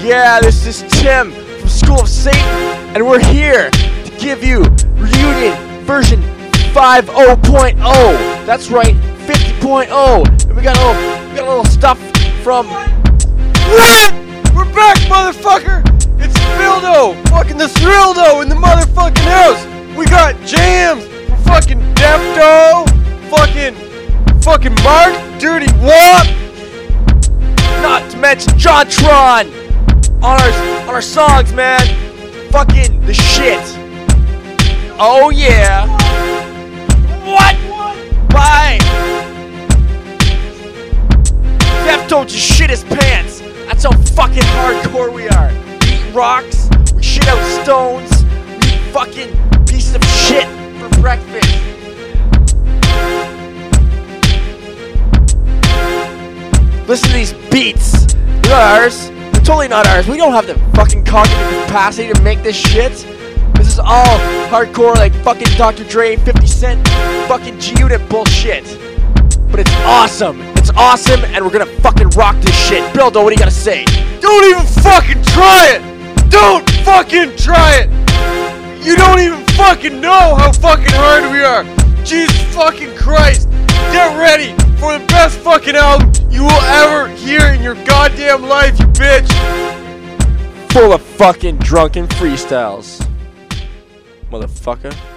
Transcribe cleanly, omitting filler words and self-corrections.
Yeah, this is Tim from School of Satan, and we're here to give you Reunion version 50.0. That's right, 50.0. And we got a little stuff from. What? We're back, motherfucker! It's Bildo, fucking the Thrildo in the motherfucking house. We got jams from fucking Defto, fucking Mark, Dirty Wop. Not to mention JonTron on our songs, man. Fucking the shit. Oh yeah. What? Bye. Defto just shit his pants. That's how fucking hardcore we are. We eat rocks. We shit out stones. We eat fucking pieces of shit for breakfast. Listen to these beats. They're not ours. They're totally not ours. We don't have the fucking cognitive capacity to make this shit. This is all hardcore, like fucking Dr. Dre, 50 Cent, fucking G-Unit bullshit. But it's awesome. It's awesome, and we're gonna fucking rock this shit. Bildo, what do you gotta say? Don't even fucking try it! Don't fucking try it! You don't even fucking know how fucking hard we are! Jesus fucking Christ! Get ready for the best fucking album you will ever hear in your goddamn life, you bitch! Full of fucking drunken freestyles. Motherfucker.